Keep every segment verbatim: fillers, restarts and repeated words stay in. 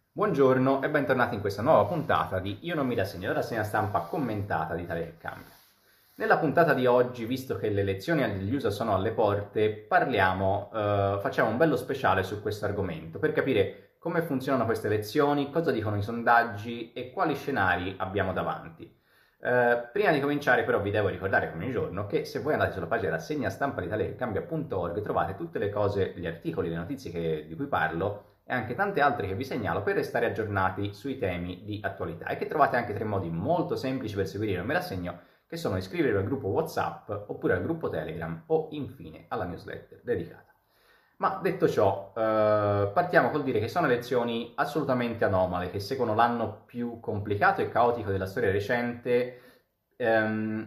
Buongiorno e bentornati in questa nuova puntata di Io non mi rassegno, la rassegna stampa commentata di Italia che Cambia. Nella puntata di oggi, visto che le elezioni degli U S A sono alle porte, parliamo, eh, facciamo un bello speciale su questo argomento per capire come funzionano queste elezioni, cosa dicono i sondaggi e quali scenari abbiamo davanti. Eh, prima di cominciare però vi devo ricordare come ogni giorno che se voi andate sulla pagina rassegna stampa di italia che cambia punto org trovate tutte le cose, gli articoli, le notizie che, di cui parlo e anche tante altre che vi segnalo per restare aggiornati sui temi di attualità e che trovate anche tre modi molto semplici per seguire il me rassegno, che sono iscrivervi al gruppo WhatsApp oppure al gruppo Telegram o infine alla newsletter dedicata. Ma detto ciò, eh, partiamo col dire che sono elezioni assolutamente anomale, che seguono l'anno più complicato e caotico della storia recente ehm,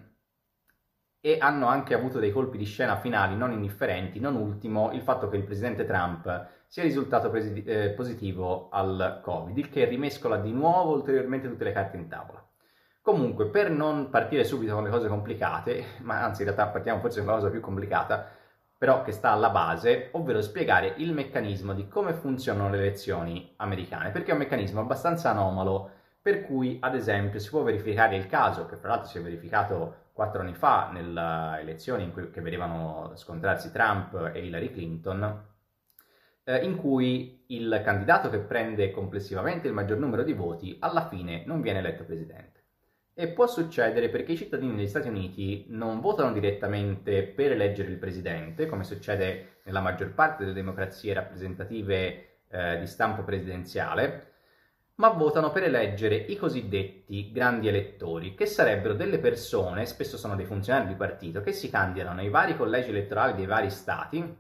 e hanno anche avuto dei colpi di scena finali non indifferenti, non ultimo il fatto che il presidente Trump sia risultato presi- eh, positivo al Covid, il che rimescola di nuovo ulteriormente tutte le carte in tavola. Comunque, per non partire subito con le cose complicate, ma anzi in realtà partiamo forse con la cosa più complicata, però che sta alla base, ovvero spiegare il meccanismo di come funzionano le elezioni americane, perché è un meccanismo abbastanza anomalo, per cui ad esempio si può verificare il caso, che fra l'altro si è verificato quattro anni fa nelle elezioni in cui, che vedevano scontrarsi Trump e Hillary Clinton, eh, in cui il candidato che prende complessivamente il maggior numero di voti alla fine non viene eletto presidente. E può succedere perché i cittadini degli Stati Uniti non votano direttamente per eleggere il presidente, come succede nella maggior parte delle democrazie rappresentative eh, di stampo presidenziale, ma votano per eleggere i cosiddetti grandi elettori, che sarebbero delle persone, spesso sono dei funzionari di partito, che si candidano nei vari collegi elettorali dei vari stati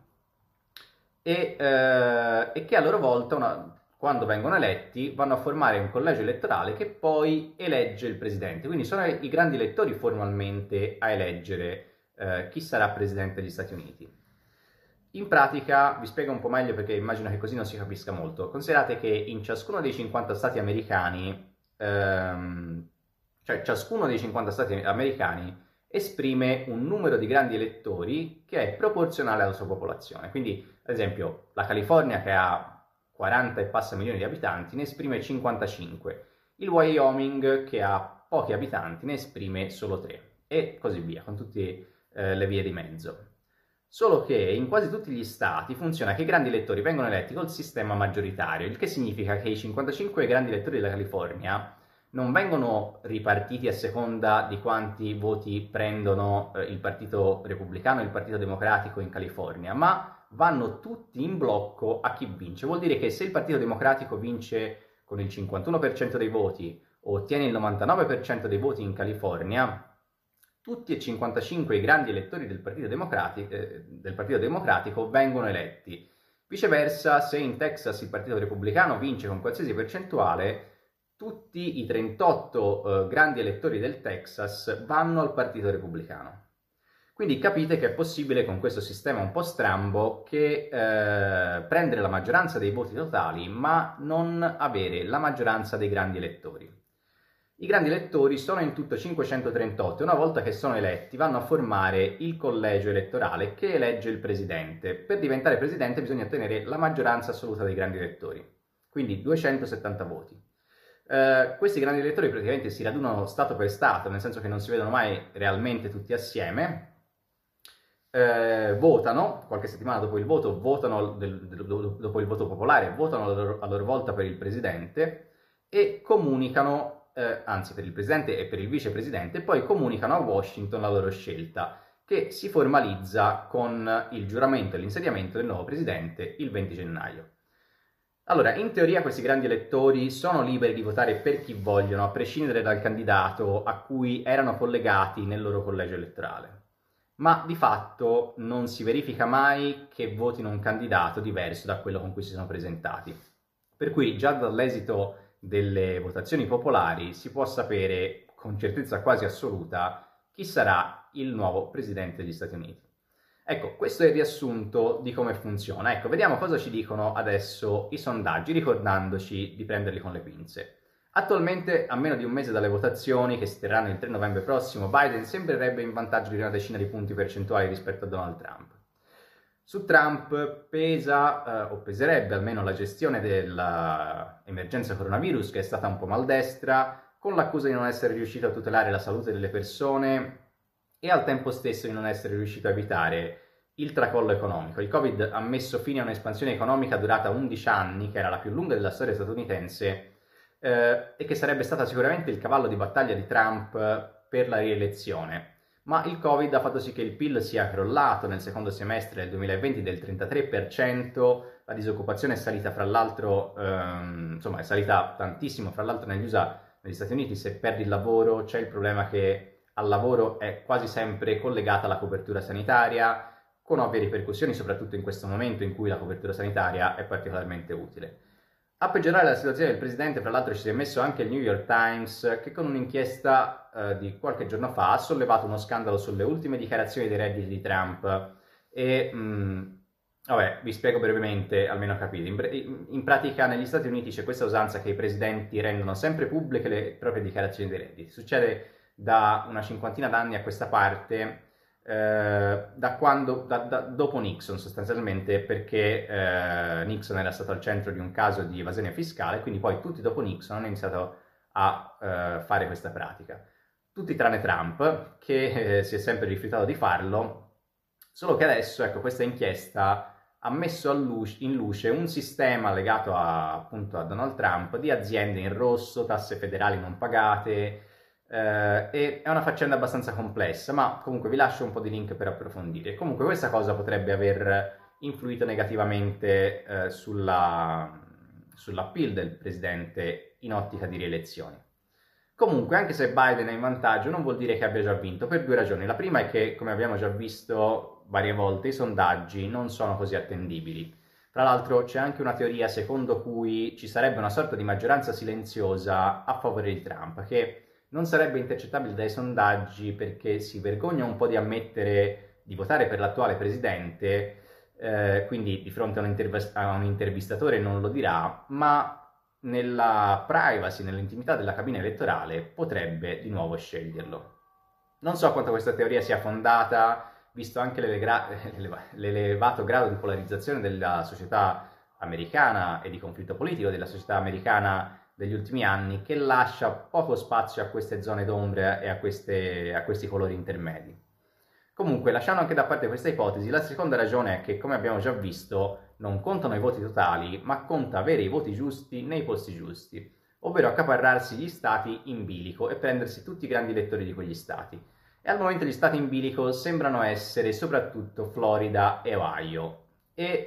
e, eh, e che a loro volta, una, quando vengono eletti, vanno a formare un collegio elettorale che poi elegge il presidente. Quindi sono i grandi elettori formalmente a eleggere eh, chi sarà presidente degli Stati Uniti. In pratica, vi spiego un po' meglio perché immagino che così non si capisca molto. Considerate che in ciascuno dei cinquanta stati americani, ehm, cioè ciascuno dei cinquanta stati americani esprime un numero di grandi elettori che è proporzionale alla sua popolazione. Quindi, ad esempio, la California, che ha quaranta e passa milioni di abitanti, ne esprime cinquantacinque. Il Wyoming, che ha pochi abitanti, ne esprime solo tre. E così via, con tutte eh, le vie di mezzo. Solo che in quasi tutti gli stati funziona che i grandi elettori vengono eletti col sistema maggioritario, il che significa che i cinquantacinque grandi elettori della California non vengono ripartiti a seconda di quanti voti prendono eh, il Partito Repubblicano e il Partito Democratico in California, ma vanno tutti in blocco a chi vince. Vuol dire che se il Partito Democratico vince con il cinquantuno per cento dei voti o ottiene il novantanove per cento dei voti in California, tutti e cinquantacinque i grandi elettori del Partito, eh, del Partito Democratico vengono eletti. Viceversa, se in Texas il Partito Repubblicano vince con qualsiasi percentuale, tutti i trentotto eh, grandi elettori del Texas vanno al Partito Repubblicano. Quindi capite che è possibile con questo sistema un po' strambo che eh, prendere la maggioranza dei voti totali, ma non avere la maggioranza dei grandi elettori. I grandi elettori sono in tutto cinquecentotrentotto e una volta che sono eletti vanno a formare il collegio elettorale che elegge il presidente. Per diventare presidente bisogna ottenere la maggioranza assoluta dei grandi elettori, quindi duecentosettanta voti. Uh, questi grandi elettori praticamente si radunano stato per stato, nel senso che non si vedono mai realmente tutti assieme, uh, votano, qualche settimana dopo il voto, votano del, del, dopo il voto popolare, votano a loro, a loro volta per il presidente e comunicano Eh, anzi per il presidente e per il vicepresidente, poi comunicano a Washington la loro scelta, che si formalizza con il giuramento e l'insediamento del nuovo presidente il venti gennaio. Allora, in teoria questi grandi elettori sono liberi di votare per chi vogliono, a prescindere dal candidato a cui erano collegati nel loro collegio elettorale. Ma di fatto non si verifica mai che votino un candidato diverso da quello con cui si sono presentati. Per cui già dall'esito delle votazioni popolari si può sapere con certezza quasi assoluta chi sarà il nuovo presidente degli Stati Uniti. Ecco, questo è il riassunto di come funziona. Ecco, vediamo cosa ci dicono adesso i sondaggi, ricordandoci di prenderli con le pinze. Attualmente, a meno di un mese dalle votazioni, che si terranno il tre novembre prossimo, Biden sembrerebbe in vantaggio di una decina di punti percentuali rispetto a Donald Trump. Su Trump pesa, eh, o peserebbe almeno la gestione dell'emergenza coronavirus, che è stata un po' maldestra, con l'accusa di non essere riuscito a tutelare la salute delle persone e al tempo stesso di non essere riuscito a evitare il tracollo economico. Il Covid ha messo fine a un'espansione economica durata undici anni, che era la più lunga della storia statunitense, eh, e che sarebbe stata sicuramente il cavallo di battaglia di Trump per la rielezione. Ma il Covid ha fatto sì che il P I L sia crollato nel secondo semestre del duemilaventi del trentatré per cento, la disoccupazione è salita fra l'altro, ehm, insomma è salita tantissimo, fra l'altro negli U S A, negli Stati Uniti, se perdi il lavoro c'è il problema che al lavoro è quasi sempre collegata la copertura sanitaria, con ovvie ripercussioni soprattutto in questo momento in cui la copertura sanitaria è particolarmente utile. A peggiorare la situazione del presidente, fra l'altro, ci si è messo anche il New York Times, che con un'inchiesta eh, di qualche giorno fa ha sollevato uno scandalo sulle ultime dichiarazioni dei redditi di Trump. E, mh, vabbè, vi spiego brevemente, almeno capite. In, in pratica negli Stati Uniti c'è questa usanza che i presidenti rendono sempre pubbliche le proprie dichiarazioni dei redditi. Succede da una cinquantina d'anni a questa parte, Eh, da quando, da, da, dopo Nixon sostanzialmente, perché eh, Nixon era stato al centro di un caso di evasione fiscale, quindi poi tutti dopo Nixon hanno iniziato a eh, fare questa pratica. Tutti tranne Trump, che eh, si è sempre rifiutato di farlo, solo che adesso, ecco, questa inchiesta ha messo luce, in luce un sistema legato a, appunto a Donald Trump di aziende in rosso, tasse federali non pagate. Uh, e è una faccenda abbastanza complessa, ma comunque vi lascio un po' di link per approfondire. Comunque questa cosa potrebbe aver influito negativamente uh, sulla, sull'appeal del presidente in ottica di rielezione. Comunque, anche se Biden è in vantaggio, non vuol dire che abbia già vinto, per due ragioni. La prima è che, come abbiamo già visto varie volte, i sondaggi non sono così attendibili. Tra l'altro c'è anche una teoria secondo cui ci sarebbe una sorta di maggioranza silenziosa a favore di Trump, che non sarebbe intercettabile dai sondaggi perché si vergogna un po' di ammettere di votare per l'attuale presidente, eh, quindi di fronte a un, intervist- a un intervistatore non lo dirà, ma nella privacy, nell'intimità della cabina elettorale potrebbe di nuovo sceglierlo. Non so quanto questa teoria sia fondata, visto anche l'elegra- l'elevato grado di polarizzazione della società americana e di conflitto politico della società americana degli ultimi anni, che lascia poco spazio a queste zone d'ombra e a, queste, a questi colori intermedi. Comunque, lasciando anche da parte questa ipotesi, la seconda ragione è che, come abbiamo già visto, non contano i voti totali, ma conta avere i voti giusti nei posti giusti, ovvero accaparrarsi gli stati in bilico e prendersi tutti i grandi elettori di quegli stati. E al momento gli stati in bilico sembrano essere soprattutto Florida e Ohio. E...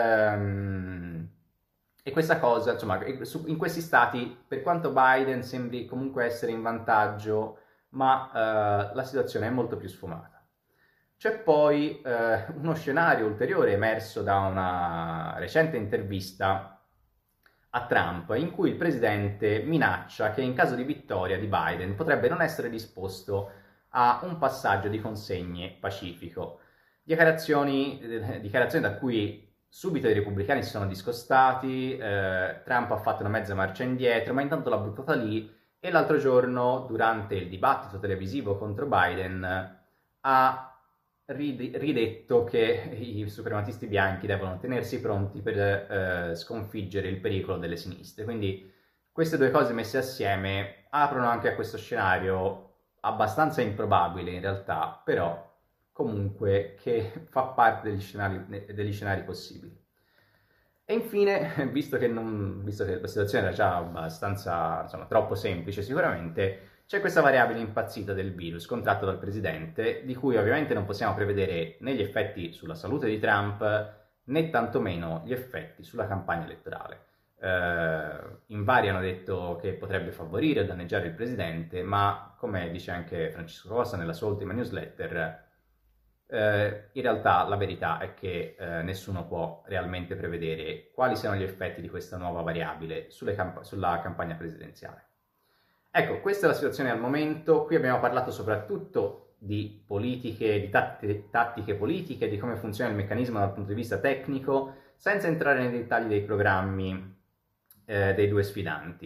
Ehm, E questa cosa, insomma, in questi stati, per quanto Biden sembri comunque essere in vantaggio, ma eh, la situazione è molto più sfumata. C'è poi eh, uno scenario ulteriore emerso da una recente intervista a Trump, in cui il presidente minaccia che in caso di vittoria di Biden potrebbe non essere disposto a un passaggio di consegne pacifico. Dichiarazioni, eh, dichiarazioni da cui subito i repubblicani si sono discostati, eh, Trump ha fatto una mezza marcia indietro, ma intanto l'ha buttata lì e l'altro giorno, durante il dibattito televisivo contro Biden, ha rid- ridetto che i suprematisti bianchi devono tenersi pronti per eh, sconfiggere il pericolo delle sinistre. Quindi queste due cose messe assieme aprono anche a questo scenario abbastanza improbabile in realtà, però comunque che fa parte degli scenari, degli scenari possibili. E infine, visto che, non, visto che la situazione era già abbastanza, insomma, troppo semplice sicuramente, c'è questa variabile impazzita del virus contratto dal presidente, di cui ovviamente non possiamo prevedere né gli effetti sulla salute di Trump, né tantomeno gli effetti sulla campagna elettorale. Uh, in vari hanno detto che potrebbe favorire o danneggiare il presidente, ma come dice anche Francesco Costa nella sua ultima newsletter, Uh, in realtà la verità è che uh, nessuno può realmente prevedere quali siano gli effetti di questa nuova variabile camp- sulla campagna presidenziale. Ecco, questa è la situazione al momento. Qui abbiamo parlato soprattutto di politiche, di tat- tattiche politiche, di come funziona il meccanismo dal punto di vista tecnico, senza entrare nei dettagli dei programmi eh, dei due sfidanti.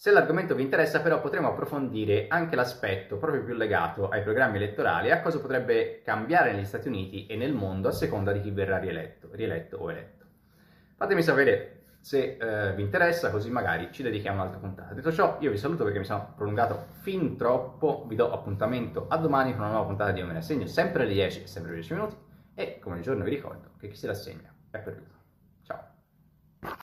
Se l'argomento vi interessa però potremo approfondire anche l'aspetto proprio più legato ai programmi elettorali e a cosa potrebbe cambiare negli Stati Uniti e nel mondo a seconda di chi verrà rieletto, rieletto o eletto. Fatemi sapere se eh, vi interessa, così magari ci dedichiamo un'altra puntata. Detto ciò, io vi saluto perché mi sono prolungato fin troppo, vi do appuntamento a domani con una nuova puntata di Io me ne assegno, sempre alle dieci e sempre alle dieci minuti, e come ogni giorno vi ricordo che chi si rassegna è perduto.